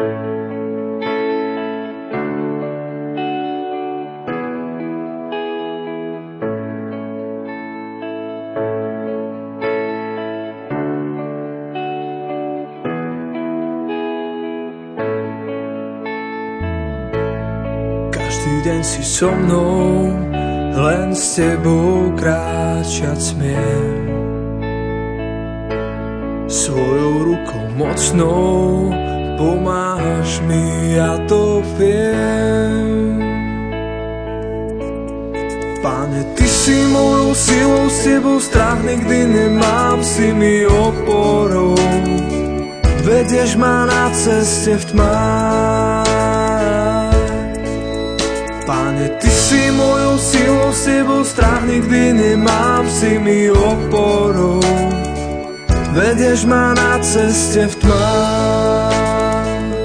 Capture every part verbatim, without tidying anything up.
Každý deň si so mnou, len s tebou kráčať smiem. Svojou rukou mocnou pomáhaš mi, ja to viem. Pane, ty si mojou silou, s tebou strach nikdy nemám, si mi oporou. Vedieš ma na ceste v tmách. Pane, ty si mojou silou, s tebou strach nikdy nemám, si mi oporou. Vedieš ma na ceste v tmách.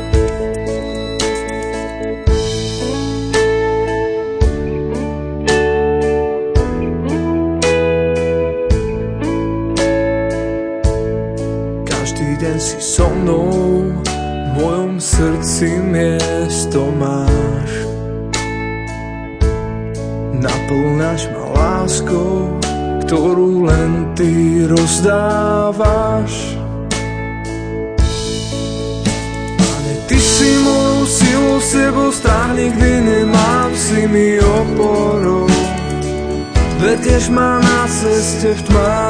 Každý deň si so mnou, v mojom srdci miesto máš. Naplňaš ma láskou, ktorú len ty rozdávaš. Pane, ty si mojou silou, s tebou strach nikdy nemám, si mi oporou. Vedieš ma na ceste v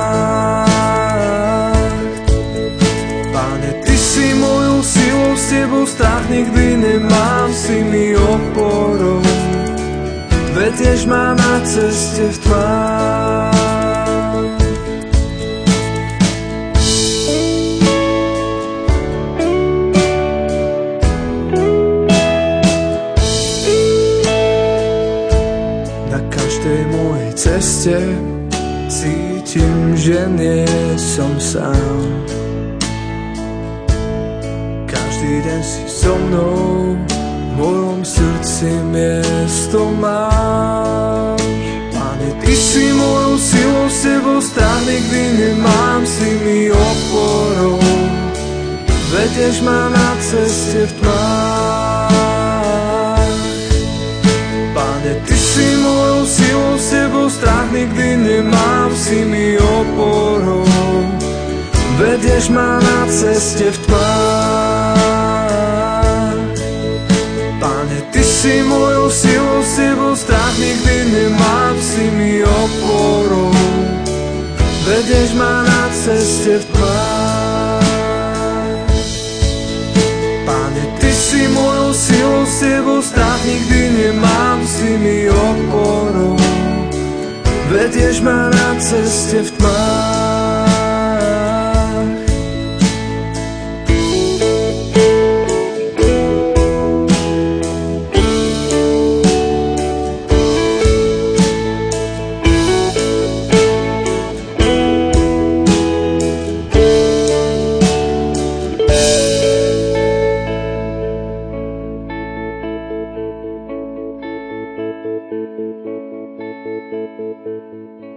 tmách. Pane, ty si mojou silou, s tebou strach nikdy nemám, si mi oporou. Vedieš ma na ceste v tmách. Na každej mojej ceste cítim, že nie som sám. Každý deň si so mnou, v mojom srdci miesto máš. Pane, ty si mojou silou, s tebou strach nikdy nemám, si mi oporou. Vedieš ma na ceste v tmách. Pane, ty si mojou silou, s tebou strach nikdy nemám, si mi oporou. Vedieš ma na ceste v tmách. Ty si mojou silou, s tebou strach nikdy nemám, si mi oporou. Vedieš ma na ceste v tmách. Pane, ty si mojou silou, s tebou strach nikdy nemám, si mi oporou. Vedieš ma na ceste v tmách. Thank you.